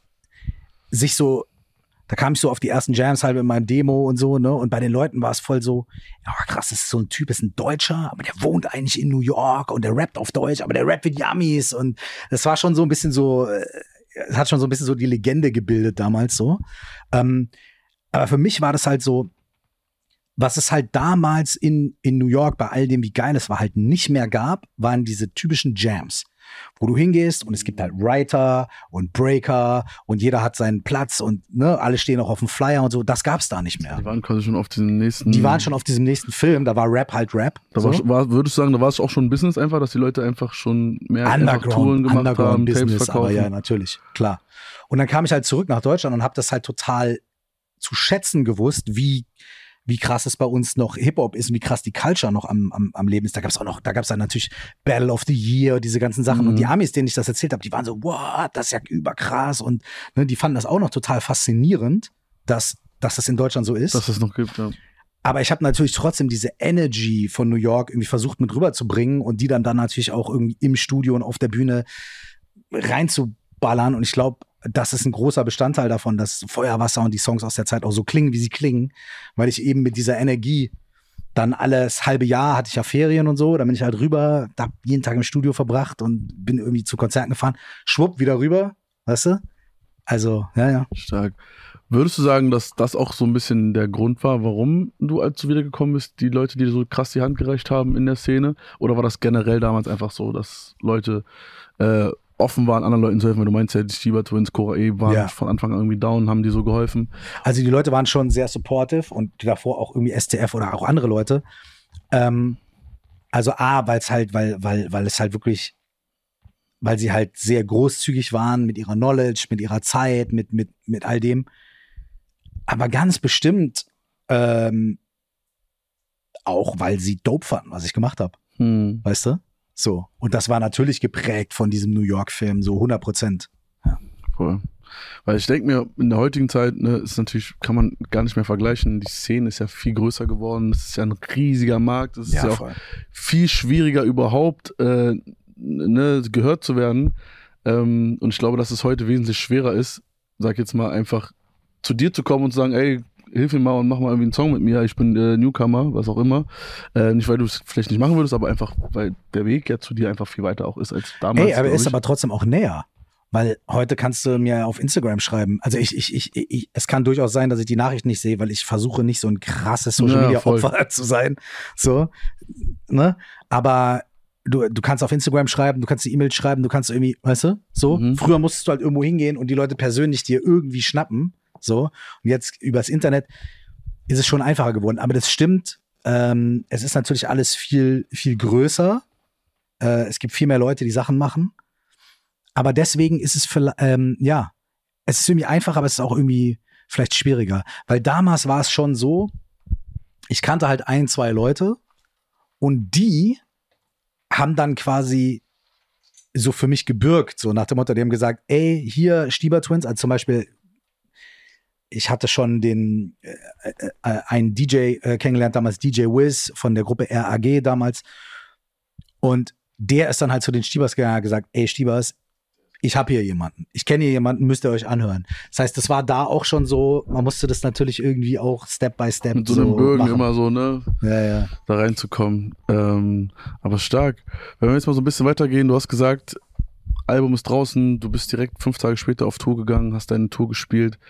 da kam ich so auf die ersten Jams halt mit meinem Demo und so, ne? Und bei den Leuten war es voll so, ja krass, das ist so ein Typ, ist ein Deutscher, aber der wohnt eigentlich in New York und der rappt auf Deutsch, aber der rappt wie die Amis. Und das war schon so ein bisschen so, es hat schon so ein bisschen so die Legende gebildet damals so. Aber für mich war das halt so, was es halt damals in New York bei all dem, wie geil es war, halt nicht mehr gab, waren diese typischen Jams, wo du hingehst und es gibt halt Writer und Breaker und jeder hat seinen Platz und ne, alle stehen auch auf dem Flyer und so. Das gab's da nicht mehr. Die waren quasi schon auf diesem nächsten... Die waren schon auf diesem nächsten Film, da war Rap halt Rap. Würdest du sagen, da war es auch schon ein Business einfach, dass die Leute einfach schon mehr Touren gemacht haben, Business, Tapes verkaufen? Aber ja, natürlich, klar. Und dann kam ich halt zurück nach Deutschland und habe das halt total zu schätzen gewusst, wie wie krass es bei uns noch Hip-Hop ist und wie krass die Culture noch am Leben ist. Da gab's dann natürlich Battle of the Year, diese ganzen Sachen. Und die Amis, denen ich das erzählt habe, die waren so, wow, das ist ja überkrass. Und ne, die fanden das auch noch total faszinierend, dass das in Deutschland so ist. Dass es noch gibt, ja. Aber ich habe natürlich trotzdem diese Energy von New York irgendwie versucht mit rüberzubringen und die dann natürlich auch irgendwie im Studio und auf der Bühne reinzuballern. Und ich glaube, das ist ein großer Bestandteil davon, dass Feuerwasser und die Songs aus der Zeit auch so klingen, wie sie klingen, weil ich eben mit dieser Energie dann alles halbe Jahr hatte ich ja Ferien und so, dann bin ich halt rüber, hab jeden Tag im Studio verbracht und bin irgendwie zu Konzerten gefahren, schwupp, wieder rüber, weißt du? Also, ja. Stark. Würdest du sagen, dass das auch so ein bisschen der Grund war, warum du, als du wiedergekommen bist, die Leute dir so krass die Hand gereicht haben in der Szene? Oder war das generell damals einfach so, dass Leute offen waren, anderen Leuten zu helfen? Weil du meinst ja, die Stieber Twins, Cora E waren von Anfang an irgendwie down, haben die so geholfen? Also die Leute waren schon sehr supportive und davor auch irgendwie STF oder auch andere Leute. Also weil es halt wirklich, weil sie halt sehr großzügig waren mit ihrer Knowledge, mit ihrer Zeit, mit all dem. Aber ganz bestimmt auch, weil sie dope fanden, was ich gemacht habe. Weißt du? So. Und das war natürlich geprägt von diesem New York-Film, so 100%. Ja. Cool. Weil ich denke mir, in der heutigen Zeit, ne, ist natürlich, kann man gar nicht mehr vergleichen. Die Szene ist ja viel größer geworden. Es ist ja ein riesiger Markt. Es ist ja auch viel schwieriger überhaupt, gehört zu werden. Und ich glaube, dass es heute wesentlich schwerer ist, sag jetzt mal, einfach zu dir zu kommen und zu sagen, ey, hilf mir mal und mach mal irgendwie einen Song mit mir, ich bin Newcomer, was auch immer. Nicht, weil du es vielleicht nicht machen würdest, aber einfach, weil der Weg ja zu dir einfach viel weiter auch ist als damals. Ey, aber ist aber trotzdem auch näher. Weil heute kannst du mir auf Instagram schreiben. Also es kann durchaus sein, dass ich die Nachricht nicht sehe, weil ich versuche nicht so ein krasses Social-Media-Opfer zu sein. So, ne? Aber du kannst auf Instagram schreiben, du kannst die E-Mail schreiben, du kannst irgendwie, weißt du, so. Früher musstest du halt irgendwo hingehen und die Leute persönlich dir irgendwie schnappen. So. Und jetzt übers Internet ist es schon einfacher geworden. Aber das stimmt. Es ist natürlich alles viel, viel größer. Es gibt viel mehr Leute, die Sachen machen. Aber deswegen ist es es ist irgendwie einfacher, aber es ist auch irgendwie vielleicht schwieriger. Weil damals war es schon so, ich kannte halt 1, 2 Leute und die haben dann quasi so für mich gebürgt, so nach dem Motto, die haben gesagt, ey, hier Stieber Twins, also zum Beispiel, ich hatte schon einen DJ kennengelernt, damals DJ Wiz von der Gruppe RAG damals, und der ist dann halt zu den Stiebers gegangen und hat gesagt, ey Stiebers, ich habe hier jemanden, ich kenne hier jemanden, müsst ihr euch anhören. Das heißt, das war da auch schon so, man musste das natürlich irgendwie auch Step by Step mit so einem Bögen machen. Immer so, ne? Ja. Da reinzukommen. Aber stark. Wenn wir jetzt mal so ein bisschen weitergehen, du hast gesagt, Album ist draußen, du bist direkt 5 Tage später auf Tour gegangen, hast deine Tour gespielt,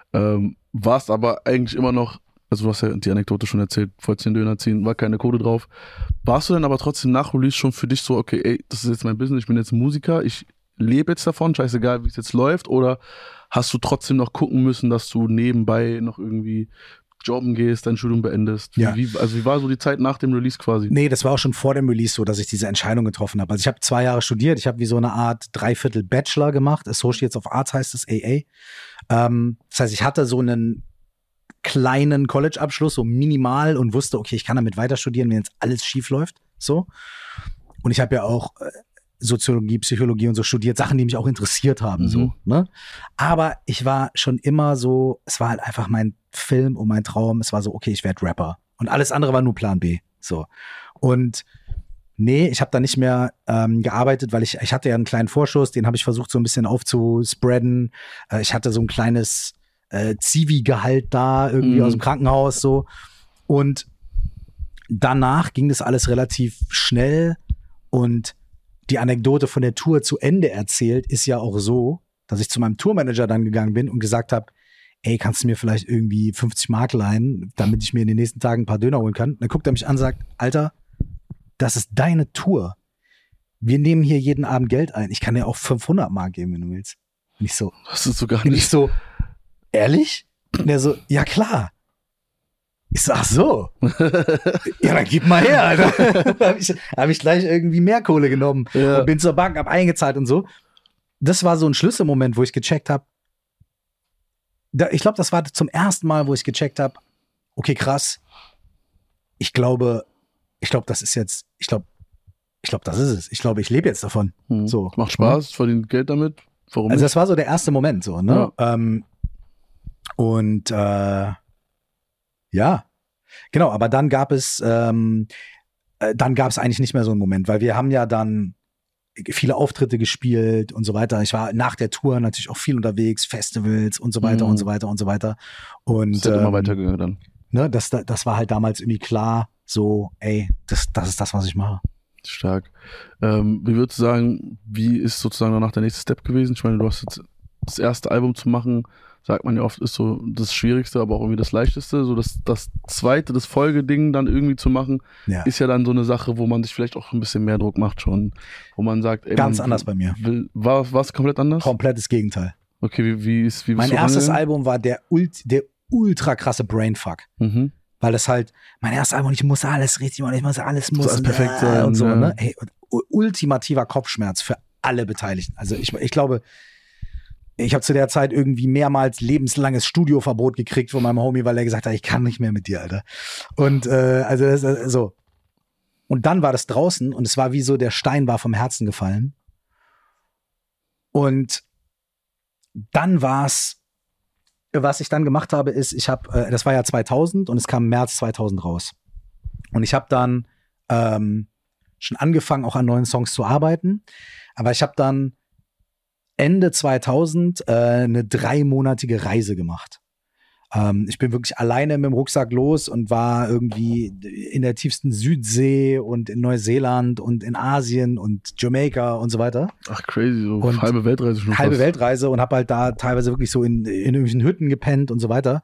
warst aber eigentlich immer noch, also du hast ja die Anekdote schon erzählt, wolltest den Döner ziehen, war keine Kohle drauf. Warst du denn aber trotzdem nach Release schon für dich so, okay, ey, das ist jetzt mein Business, ich bin jetzt Musiker, ich lebe jetzt davon, scheißegal, wie es jetzt läuft, oder hast du trotzdem noch gucken müssen, dass du nebenbei noch irgendwie jobben gehst, dein Studium beendest? Wie war so die Zeit nach dem Release quasi? Nee, das war auch schon vor dem Release so, dass ich diese Entscheidung getroffen habe. Also ich habe 2 Jahre studiert, ich habe wie so eine Art 3/4 Bachelor gemacht, Associates of Arts heißt es, AA. Das heißt, ich hatte so einen kleinen College-Abschluss, so minimal, und wusste, okay, ich kann damit weiter studieren, wenn jetzt alles schief läuft, so. Und ich habe ja auch Soziologie, Psychologie und so studiert, Sachen, die mich auch interessiert haben, so, ne? Aber ich war schon immer so, es war halt einfach mein Film und mein Traum, es war so, okay, ich werde Rapper. Und alles andere war nur Plan B, so. Und nee, ich habe da nicht mehr gearbeitet, weil ich hatte ja einen kleinen Vorschuss, den habe ich versucht so ein bisschen aufzuspreaden. Ich hatte so ein kleines Zivi-Gehalt da irgendwie aus dem Krankenhaus, so. Und danach ging das alles relativ schnell, und die Anekdote von der Tour zu Ende erzählt ist ja auch so, dass ich zu meinem Tourmanager dann gegangen bin und gesagt habe, ey, kannst du mir vielleicht irgendwie 50 Mark leihen, damit ich mir in den nächsten Tagen ein paar Döner holen kann? Und dann guckt er mich an und sagt, Alter, das ist deine Tour. Wir nehmen hier jeden Abend Geld ein. Ich kann dir auch 500 Mark geben, wenn du willst. Und ich so, das ist so gar nicht. Und ich so, ehrlich? Und er so, ja klar. Ich so, ach so. Ja, dann gib mal her, Alter. Hab ich gleich irgendwie mehr Kohle genommen und bin zur Bank, hab eingezahlt und so. Das war so ein Schlüsselmoment, wo ich gecheckt habe. Ich glaube, das war zum ersten Mal, wo ich gecheckt habe, okay, krass, ich glaube, das ist jetzt, ich glaube, das ist es. Ich glaube, ich lebe jetzt davon. So. Macht Spaß, verdient Geld damit. Warum Also nicht? das war so der erste Moment, so, ne? Ja. Ja, genau, aber dann gab es eigentlich nicht mehr so einen Moment, weil wir haben ja dann viele Auftritte gespielt und so weiter. Ich war nach der Tour natürlich auch viel unterwegs, Festivals und so weiter und so weiter und so weiter. Und ist halt immer weitergegangen dann. Ne, das war halt damals irgendwie klar, so, ey, das ist das, was ich mache. Stark. Wie würdest du sagen, wie ist sozusagen danach der nächste Step gewesen? Ich meine, du hast jetzt das erste Album zu machen, sagt man ja oft, ist so das Schwierigste, aber auch irgendwie das Leichteste. So das zweite, das Folgeding dann irgendwie zu machen, ist ja dann so eine Sache, wo man sich vielleicht auch ein bisschen mehr Druck macht schon. Wo man sagt, ey, ganz anders bei mir. War es komplett anders? Komplettes Gegenteil. Okay, wie bist mein erstes Album war der ultra krasse Brainfuck. Weil das halt, mein erstes Album, ich muss alles richtig machen, alles perfekt sein. Und so, ne? Ey, ultimativer Kopfschmerz für alle Beteiligten. Also ich glaube, ich habe zu der Zeit irgendwie mehrmals lebenslanges Studioverbot gekriegt von meinem Homie, weil er gesagt hat, ich kann nicht mehr mit dir, Alter. Und also das, so. Und dann war das draußen und es war wie so, der Stein war vom Herzen gefallen. Und dann war's, was ich dann gemacht habe, ist, das war ja 2000 und es kam im März 2000 raus. Und ich habe dann schon angefangen, auch an neuen Songs zu arbeiten. Aber ich habe dann Ende 2000 eine 3-monatige Reise gemacht. Ich bin wirklich alleine mit dem Rucksack los und war irgendwie in der tiefsten Südsee und in Neuseeland und in Asien und Jamaika und so weiter. Ach crazy, so und halbe Weltreise schon. Halbe Weltreise und habe halt da teilweise wirklich so in irgendwelchen Hütten gepennt und so weiter.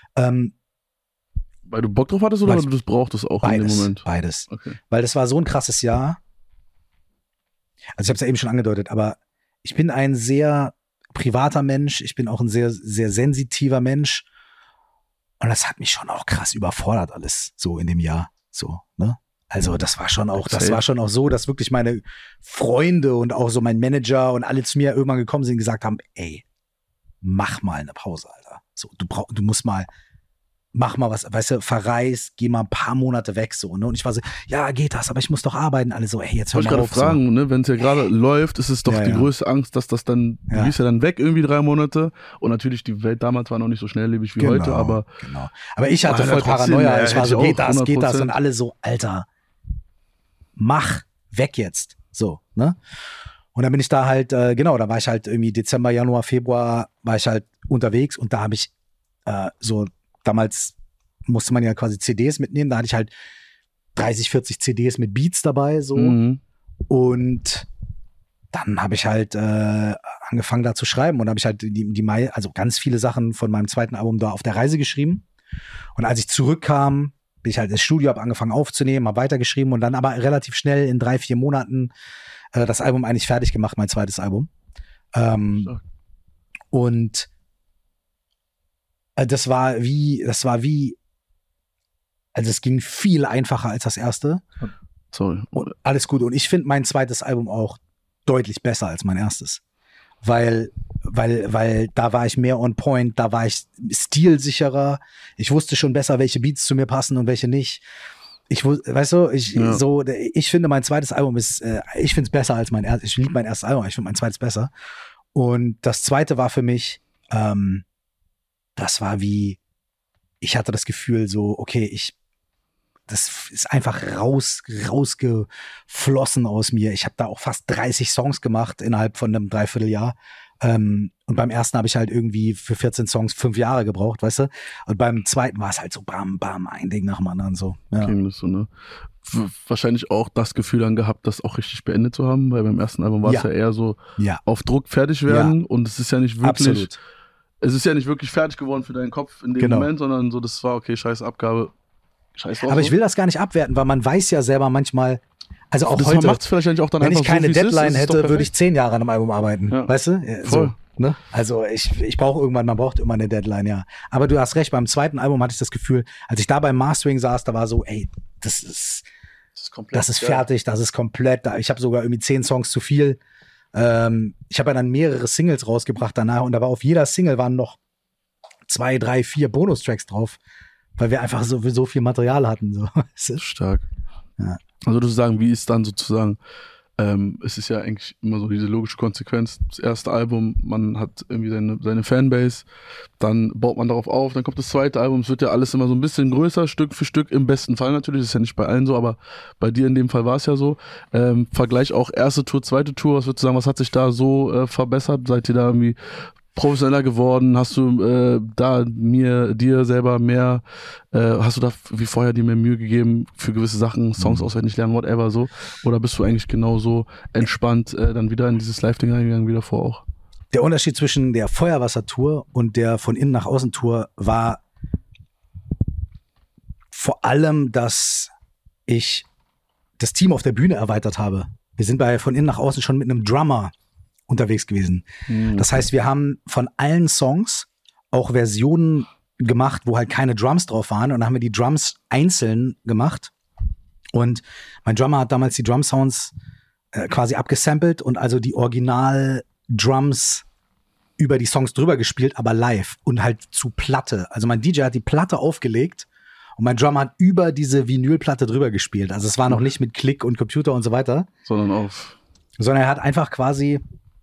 Weil du Bock drauf hattest oder weil du das brauchtest auch in dem Moment? Beides. Okay. Weil das war so ein krasses Jahr. Also ich habe es ja eben schon angedeutet, aber ich bin ein sehr privater Mensch. Ich bin auch ein sehr, sehr sensitiver Mensch. Und das hat mich schon auch krass überfordert alles so in dem Jahr. So, ne? Also das war schon auch so, dass wirklich meine Freunde und auch so mein Manager und alle zu mir irgendwann gekommen sind und gesagt haben, ey, mach mal eine Pause, Alter. So, du musst mal, mach mal was, weißt du, verreis, geh mal ein paar Monate weg, so, ne? Und ich war so, ja, geht das, aber ich muss doch arbeiten. Alle so, hey, jetzt hör mal auf. Ich wollte gerade fragen, so. Ne, wenn es ja gerade läuft, ist es doch die größte Angst, dass das dann, du bist ja dann weg irgendwie 3 Monate und natürlich die Welt damals war noch nicht so schnelllebig wie heute, aber. Genau. Aber ich hatte voll Paranoia, ich war so, geht das und alle so, Alter, mach weg jetzt, so, ne? Und dann bin ich da halt, da war ich halt irgendwie Dezember, Januar, Februar war ich halt unterwegs und da habe ich damals musste man ja quasi CDs mitnehmen, da hatte ich halt 30, 40 CDs mit Beats dabei, so. Und dann habe ich halt angefangen da zu schreiben und habe ich halt also ganz viele Sachen von meinem zweiten Album da auf der Reise geschrieben. Und als ich zurückkam, bin ich halt ins Studio, habe angefangen aufzunehmen, habe weitergeschrieben und dann aber relativ schnell in 3, 4 Monaten das Album eigentlich fertig gemacht, mein zweites Album. Und das war wie, also es ging viel einfacher als das erste. Sorry. Und alles gut. Und ich finde mein zweites Album auch deutlich besser als mein erstes. Weil da war ich mehr on point, da war ich stilsicherer. Ich wusste schon besser, welche Beats zu mir passen und welche nicht. Ich finde mein zweites Album ich finde es besser als mein erstes. Ich liebe mein erstes Album, ich finde mein zweites besser. Und das zweite war für mich, das war wie, ich hatte das Gefühl so, okay, das ist einfach rausgeflossen aus mir. Ich habe da auch fast 30 Songs gemacht innerhalb von einem Dreivierteljahr. Und beim ersten habe ich halt irgendwie für 14 Songs 5 Jahre gebraucht, weißt du? Und beim zweiten war es halt so bam, bam, ein Ding nach dem anderen so. Ja. Okay, das so, ne? Wahrscheinlich auch das Gefühl dann gehabt, das auch richtig beendet zu haben, weil beim ersten Album war es ja eher so auf Druck fertig werden und es ist ja nicht wirklich... Absolut. Es ist ja nicht wirklich fertig geworden für deinen Kopf in dem Moment, sondern so, das war okay, scheiß Abgabe, scheiß drauf. Aber ich will das gar nicht abwerten, weil man weiß ja selber manchmal, also auch das heute, macht's vielleicht auch dann wenn einfach ich keine so, Deadline hätte, würde ich 10 Jahre an einem Album arbeiten, weißt du? Voll. So, ne? Also ich brauche irgendwann, man braucht immer eine Deadline, ja. Aber du hast recht, beim zweiten Album hatte ich das Gefühl, als ich da beim Mastering saß, da war so, ey, das ist fertig, das ist komplett, ich habe sogar irgendwie 10 Songs zu viel. Ich habe ja dann mehrere Singles rausgebracht danach und da war auf jeder Single waren noch 2, 3, 4 Bonustracks drauf, weil wir einfach so viel Material hatten. So. Stark. Ja. Also du sagen, wie ist dann sozusagen, es ist ja eigentlich immer so diese logische Konsequenz, das erste Album, man hat irgendwie seine Fanbase, dann baut man darauf auf, dann kommt das zweite Album, es wird ja alles immer so ein bisschen größer, Stück für Stück, im besten Fall natürlich, das ist ja nicht bei allen so, aber bei dir in dem Fall war es ja so. Vergleich auch erste Tour, zweite Tour, was würdest du sagen, was hat sich da so verbessert? Seid ihr da irgendwie professioneller geworden? Hast du dir selber mehr, hast du da wie vorher dir mehr Mühe gegeben für gewisse Sachen, Songs auswendig lernen, whatever so? Oder bist du eigentlich genauso entspannt dann wieder in dieses Live-Ding reingegangen wie davor auch? Der Unterschied zwischen der Feuerwasser-Tour und der von innen nach außen Tour war vor allem, dass ich das Team auf der Bühne erweitert habe. Wir sind bei von innen nach außen schon mit einem Drummer unterwegs gewesen. Das heißt, wir haben von allen Songs auch Versionen gemacht, wo halt keine Drums drauf waren, und dann haben wir die Drums einzeln gemacht, und mein Drummer hat damals die Drum-Sounds quasi abgesampelt und also die Original-Drums über die Songs drüber gespielt, aber live und halt zu Platte. Also mein DJ hat die Platte aufgelegt und mein Drummer hat über diese Vinylplatte drüber gespielt. Also es war noch nicht mit Klick und Computer und so weiter. Sondern er hat einfach quasi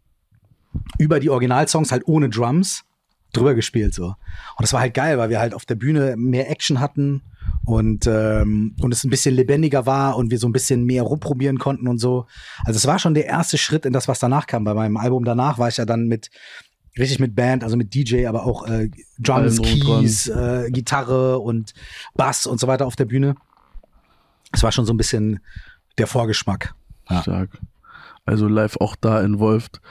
über die Originalsongs halt ohne Drums drüber gespielt so. Und das war halt geil, weil wir halt auf der Bühne mehr Action hatten und es ein bisschen lebendiger war und wir so ein bisschen mehr rumprobieren konnten und so. Also es war schon der erste Schritt in das, was danach kam. Bei meinem Album danach war ich ja dann richtig mit Band, also mit DJ, aber auch Drums, Keys, Gitarre und Bass und so weiter auf der Bühne. Es war schon so ein bisschen der Vorgeschmack. Ja. Stark. Also live auch da involviert.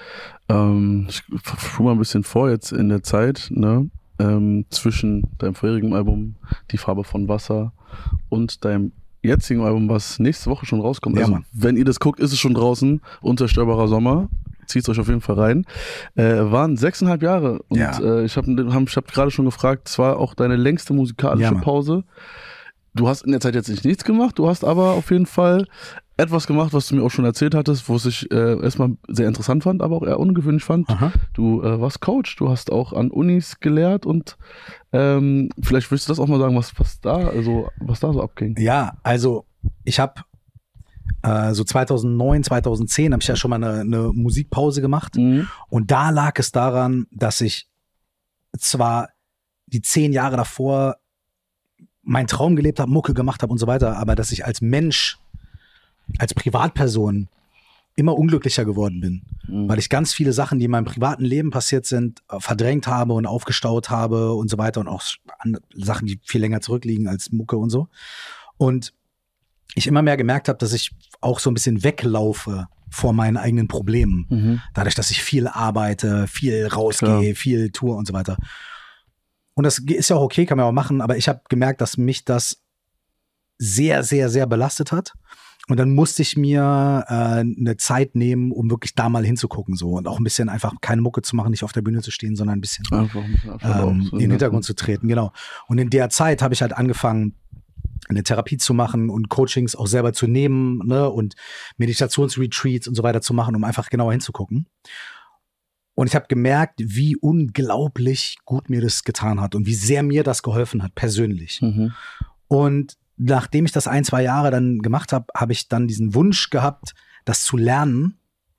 Ich spule mal ein bisschen vor jetzt in der Zeit, ne? Zwischen deinem vorherigen Album Die Farbe von Wasser und deinem jetzigen Album, was nächste Woche schon rauskommt. Ja, also, Mann. wenn ihr das guckt, ist es schon draußen. Unzerstörbarer Sommer. Zieht euch auf jeden Fall rein. Waren 6,5 Jahre. Und Ja. ich hab gerade schon gefragt, es war auch deine längste musikalische Pause. Du hast in der Zeit jetzt nichts gemacht, du hast aber auf jeden Fall etwas gemacht, was du mir auch schon erzählt hattest, wo es ich erstmal sehr interessant fand, aber auch eher ungewöhnlich fand. Aha. Du warst Coach, du hast auch an Unis gelehrt und vielleicht willst du das auch mal sagen, was da so abging. Ja, also ich habe so 2009, 2010 habe ich ja schon mal eine Musikpause gemacht. Und da lag es daran, dass ich zwar die 10 Jahre davor meinen Traum gelebt habe, Mucke gemacht habe und so weiter, aber dass ich als Mensch, als Privatperson immer unglücklicher geworden bin, weil ich ganz viele Sachen, die in meinem privaten Leben passiert sind, verdrängt habe und aufgestaut habe und so weiter, und auch Sachen, die viel länger zurückliegen als Mucke und so. Und ich immer mehr gemerkt habe, dass ich auch so ein bisschen weglaufe vor meinen eigenen Problemen. Dadurch, dass ich viel arbeite, viel rausgehe, viel tue und so weiter. Und das ist ja auch okay, kann man auch machen, aber ich habe gemerkt, dass mich das sehr, sehr, sehr belastet hat. Und dann musste ich mir eine Zeit nehmen, um wirklich da mal hinzugucken so, und auch ein bisschen einfach keine Mucke zu machen, nicht auf der Bühne zu stehen, sondern ein bisschen in den Hintergrund zu treten. Genau. Und in der Zeit habe ich halt angefangen, eine Therapie zu machen und Coachings auch selber zu nehmen, ne, und Meditationsretreats und so weiter zu machen, um einfach genauer hinzugucken. Und ich habe gemerkt, wie unglaublich gut mir das getan hat und wie sehr mir das geholfen hat, persönlich. Und nachdem ich das 1-2 Jahre dann gemacht habe, habe ich dann diesen Wunsch gehabt, das zu lernen,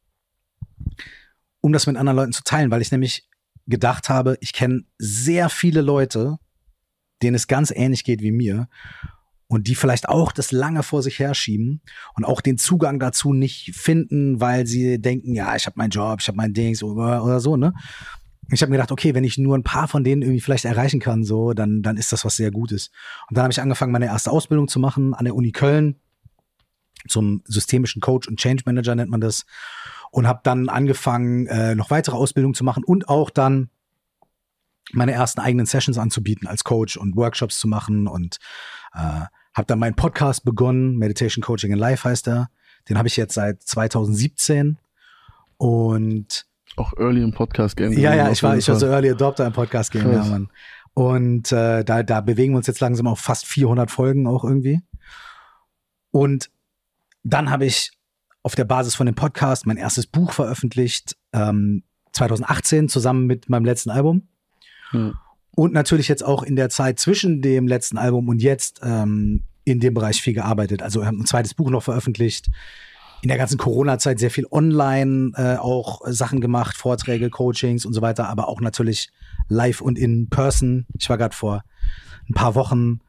um das mit anderen Leuten zu teilen, weil ich nämlich gedacht habe, ich kenne sehr viele Leute, denen es ganz ähnlich geht wie mir und die vielleicht auch das lange vor sich herschieben und auch den Zugang dazu nicht finden, weil sie denken, ja, ich habe meinen Job, ich habe mein Dings oder so, ne? Ich habe mir gedacht, okay, wenn ich nur ein paar von denen irgendwie vielleicht erreichen kann, so, dann ist das was sehr Gutes. Und dann habe ich angefangen, meine erste Ausbildung zu machen an der Uni Köln zum systemischen Coach und Change Manager nennt man das, und habe dann angefangen, noch weitere Ausbildungen zu machen und auch dann meine ersten eigenen Sessions anzubieten als Coach und Workshops zu machen, und habe dann meinen Podcast begonnen, Meditation Coaching in Life heißt er. Den habe ich jetzt seit 2017 und auch early im Podcast-Game. Ja, ich war so Early Adopter im Podcast-Game, ja, Mann. Und da bewegen wir uns jetzt langsam auf fast 400 Folgen auch irgendwie. Und dann habe ich auf der Basis von dem Podcast mein erstes Buch veröffentlicht, 2018 zusammen mit meinem letzten Album. Und natürlich jetzt auch in der Zeit zwischen dem letzten Album und jetzt in dem Bereich viel gearbeitet. Also wir haben ein zweites Buch noch veröffentlicht. In der ganzen Corona-Zeit sehr viel online auch Sachen gemacht, Vorträge, Coachings und so weiter, aber auch natürlich live und in person. Ich war gerade vor ein paar Wochen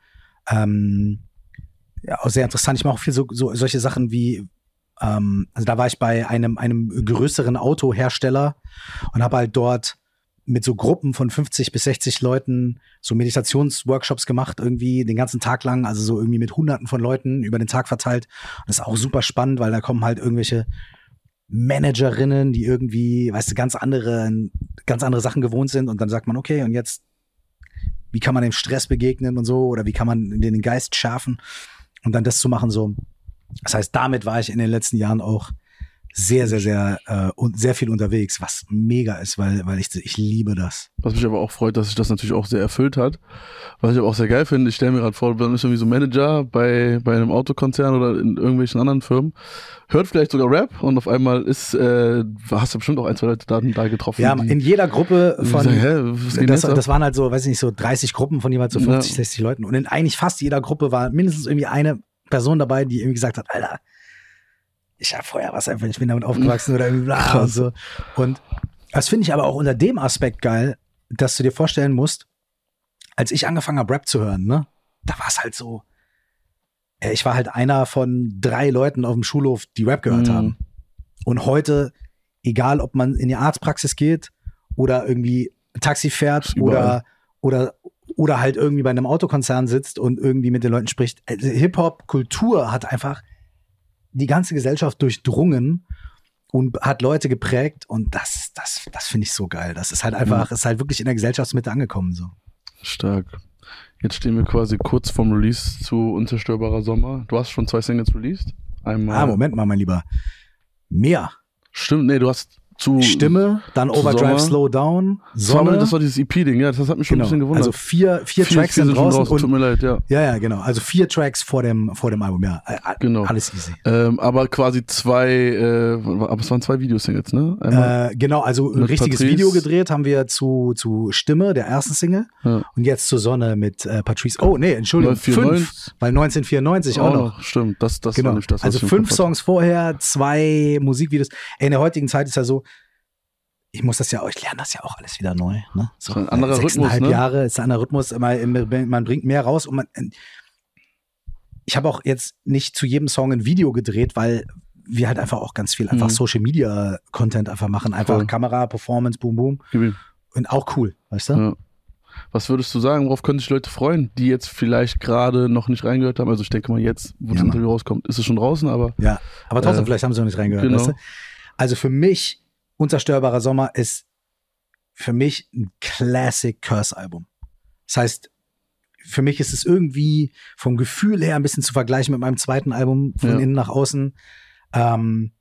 auch sehr interessant. Ich mache auch viel solche Sachen wie also da war ich bei einem größeren Autohersteller und habe halt dort mit so Gruppen von 50 bis 60 Leuten so Meditationsworkshops gemacht, irgendwie den ganzen Tag lang, also so irgendwie mit Hunderten von Leuten über den Tag verteilt. Und das ist auch super spannend, weil da kommen halt irgendwelche Managerinnen, die irgendwie, weißt du, ganz andere Sachen gewohnt sind und dann sagt man, okay, und jetzt, wie kann man dem Stress begegnen und so, oder wie kann man den Geist schärfen und dann das zu machen so. Das heißt, damit war ich in den letzten Jahren auch sehr, sehr, sehr und sehr viel unterwegs, was mega ist, weil ich liebe das. Was mich aber auch freut, dass sich das natürlich auch sehr erfüllt hat. Was ich aber auch sehr geil finde, ich stelle mir gerade vor, man ist irgendwie so Manager bei einem Autokonzern oder in irgendwelchen anderen Firmen, hört vielleicht sogar Rap und auf einmal hast du bestimmt auch ein, zwei Leute da getroffen. Ja, in jeder Gruppe von, sagen, das waren halt so, weiß ich nicht, so 30 Gruppen von jeweils so 50, 60 Leuten und in eigentlich fast jeder Gruppe war mindestens irgendwie eine Person dabei, die irgendwie gesagt hat, Alter, ich habe Feuerwasser, ich bin damit aufgewachsen oder irgendwie bla und so. Und das finde ich aber auch unter dem Aspekt geil, dass du dir vorstellen musst, als ich angefangen habe, Rap zu hören, ne, da war es halt so, ich war halt einer von 3 Leuten auf dem Schulhof, die Rap gehört haben. Und heute, egal ob man in die Arztpraxis geht oder irgendwie Taxi fährt oder halt irgendwie bei einem Autokonzern sitzt und irgendwie mit den Leuten spricht, also Hip-Hop-Kultur hat einfach die ganze Gesellschaft durchdrungen und hat Leute geprägt und das finde ich so geil. Das ist halt einfach, ist halt wirklich in der Gesellschaftsmitte angekommen so. Stark. Jetzt stehen wir quasi kurz vorm Release zu Unzerstörbarer Sommer. Du hast schon 2 Singles released. Einmal. Moment mal, mein Lieber. Mehr. Stimmt, nee, du hast zu Stimme, dann Overdrive, Slow Down, Sonne. Das war dieses EP-Ding, ja, das hat mich schon ein bisschen gewundert. Also vier Tracks sind draußen. Tut mir leid, ja. Ja, genau. Also 4 Tracks vor dem Album, ja. Genau. Alles easy. Aber quasi 2, aber es waren 2 Videosingles, ne? Einmal genau, also ein richtiges Patrice. Video gedreht haben wir zu Stimme, der ersten Single. Ja. Und jetzt zur Sonne mit Patrice. Oh, nee, Entschuldigung, 5, weil 1994 auch noch. Stimmt, das genau. war nicht das, was also 5 Songs vorher, 2 Musikvideos. In der heutigen Zeit ist ja so, ich lerne das ja auch alles wieder neu. Ne? So, ein anderer 6,5 Rhythmus, ne? Jahre ist ein anderer Rhythmus. Man bringt mehr raus. Und ich habe auch jetzt nicht zu jedem Song ein Video gedreht, weil wir halt einfach auch ganz viel einfach Social Media Content einfach machen. Einfach cool. Kamera, Performance, boom, boom. Und auch cool, weißt du? Ja. Was würdest du sagen, worauf können sich Leute freuen, die jetzt vielleicht gerade noch nicht reingehört haben? Also ich denke mal jetzt, wo das Interview rauskommt, ist es schon draußen, aber... Ja, aber trotzdem, vielleicht haben sie noch nicht reingehört. Genau. Weißt du? Also für mich Unzerstörbarer Sommer ist für mich ein Classic Curse-Album. Das heißt, für mich ist es irgendwie vom Gefühl her ein bisschen zu vergleichen mit meinem zweiten Album von innen nach außen. Und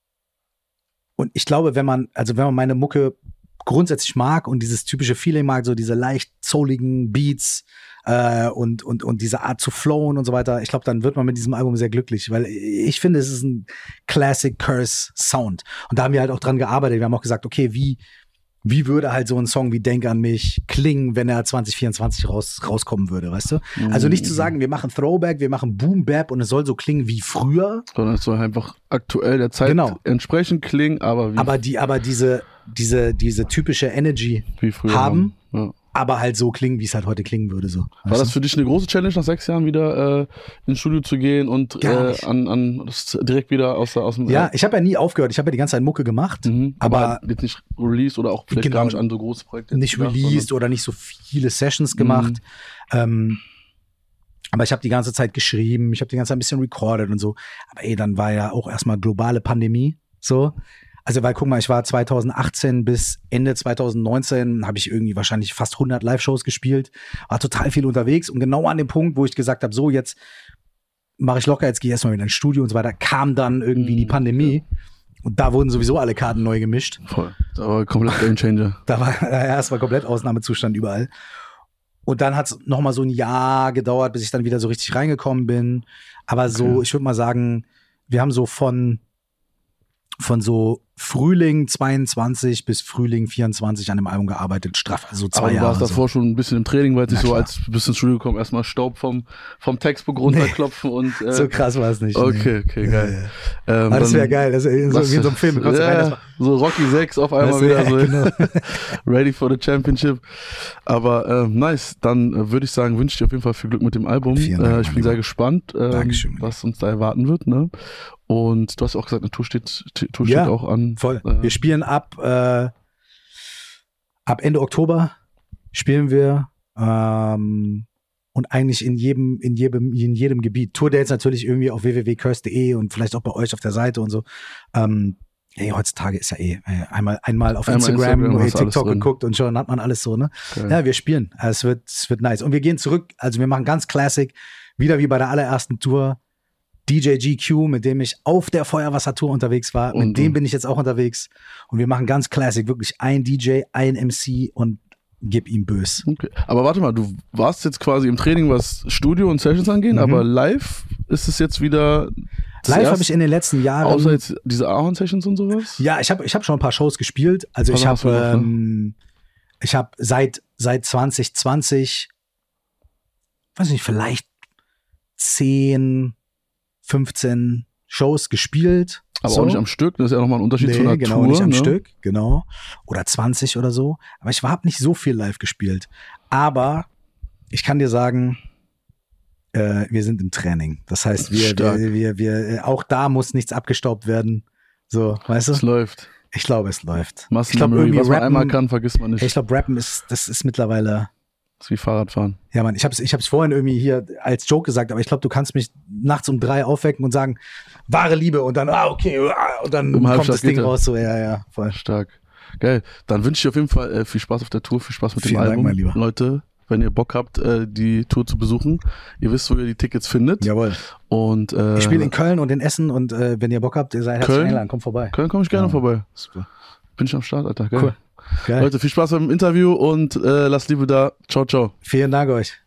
ich glaube, wenn man meine Mucke grundsätzlich mag und dieses typische Feeling mag, so diese leicht souligen Beats und diese Art zu flowen und so weiter, ich glaube, dann wird man mit diesem Album sehr glücklich, weil ich finde, es ist ein Classic Curse Sound. Und da haben wir halt auch dran gearbeitet. Wir haben auch gesagt, okay, wie würde halt so ein Song wie Denk an mich klingen, wenn er 2024 rauskommen würde, weißt du? Also nicht zu sagen, wir machen Throwback, wir machen Boom Bap und es soll so klingen wie früher. Sondern es soll einfach aktuell der Zeit entsprechend klingen, aber diese typische Energy wie früher haben. Ja. Aber halt so klingen, wie es halt heute klingen würde. So. War das für dich eine große Challenge, nach 6 Jahren wieder ins Studio zu gehen und direkt wieder aus dem... Ja, ich habe ja nie aufgehört. Ich habe ja die ganze Zeit Mucke gemacht. Aber jetzt nicht released oder auch vielleicht gar nicht an so große Projekte. Nicht released oder nicht so viele Sessions gemacht. Aber ich habe die ganze Zeit geschrieben. Ich habe die ganze Zeit ein bisschen recorded und so. Aber dann war ja auch erstmal globale Pandemie. So. Also, weil guck mal, ich war 2018 bis Ende 2019, habe ich irgendwie wahrscheinlich fast 100 Live-Shows gespielt, war total viel unterwegs und genau an dem Punkt, wo ich gesagt habe, so jetzt mache ich locker, jetzt gehe ich erstmal wieder ins Studio und so weiter, kam dann irgendwie die Pandemie und da wurden sowieso alle Karten neu gemischt. Voll, da war komplett Gamechanger. Es war komplett Ausnahmezustand überall. Und dann hat es nochmal so ein Jahr gedauert, bis ich dann wieder so richtig reingekommen bin. Aber so, ich würde mal sagen, wir haben so von so Frühling 22 bis Frühling 24 an dem Album gearbeitet, straff, also 2 Jahre. Aber du warst davor schon ein bisschen im Training, weil es nicht so, klar. als bist ins Studio gekommen, erstmal Staub vom Textbook runterklopfen und. So krass war es nicht. Okay, geil. Aber das wäre geil, das ist so wie in so einem Film. Du kommst rein, so Rocky 6 auf einmal wieder so genau. Ready for the Championship. Aber nice, dann würde ich sagen, wünsche ich dir auf jeden Fall viel Glück mit dem Album. Dank, ich bin sehr gespannt, was uns da erwarten wird. Ne? Und du hast auch gesagt, eine Tour steht auch an. Voll. Wir spielen ab Ende Oktober spielen wir und eigentlich in jedem Gebiet. Tourdates natürlich irgendwie auf www.curse.de und vielleicht auch bei euch auf der Seite und so. Heutzutage ist ja einmal auf Instagram oder TikTok geguckt und schon hat man alles so, ne? Okay. Ja, wir spielen. Es wird nice. Und wir gehen zurück, also wir machen ganz Classic, wieder wie bei der allerersten Tour. DJ GQ, mit dem ich auf der Feuerwasser-Tour unterwegs war, mit dem bin ich jetzt auch unterwegs. Und wir machen ganz Classic, wirklich ein DJ, ein MC und gib ihm bös. Okay. Aber warte mal, du warst jetzt quasi im Training, was Studio und Sessions angehen, aber live ist es jetzt wieder... Live habe ich in den letzten Jahren... Außer jetzt diese Ahorn-Sessions und sowas? Ja, ich hab schon ein paar Shows gespielt. Also ich habe seit 2020, weiß nicht, vielleicht 10, 15 Shows gespielt. Aber auch nicht am Stück, das ist ja nochmal ein Unterschied zu einer genau, Tour. Nicht am Stück, genau. Oder 20 oder so. Aber ich habe nicht so viel live gespielt. Aber ich kann dir sagen, wir sind im Training. Das heißt, wir auch da muss nichts abgestaubt werden. So, weißt du? Es läuft. Ich glaube, es läuft. Ich glaube, irgendwie was man einmal kann, vergisst man nicht. Ich glaube, Rappen das ist mittlerweile... Das ist wie Fahrradfahren. Ja, Mann, ich hab's vorhin irgendwie hier als Joke gesagt, aber ich glaube, du kannst mich nachts um 3 aufwecken und sagen, wahre Liebe und dann, okay, und dann kommt das Ding raus, so, ja, voll. Stark. Geil. Dann wünsche ich auf jeden Fall viel Spaß auf der Tour, viel Spaß mit dem Album. Dank, mein Lieber. Leute, wenn ihr Bock habt, die Tour zu besuchen, ihr wisst, wo ihr die Tickets findet. Jawohl. Und ich spiele in Köln und in Essen und wenn ihr Bock habt, ihr seid herzlich eingeladen, kommt vorbei. Köln komme ich gerne vorbei. Super. Bin ich am Start, Alter. Geil. Cool. Geil. Leute, viel Spaß beim Interview und lasst Liebe da. Ciao, ciao. Vielen Dank euch.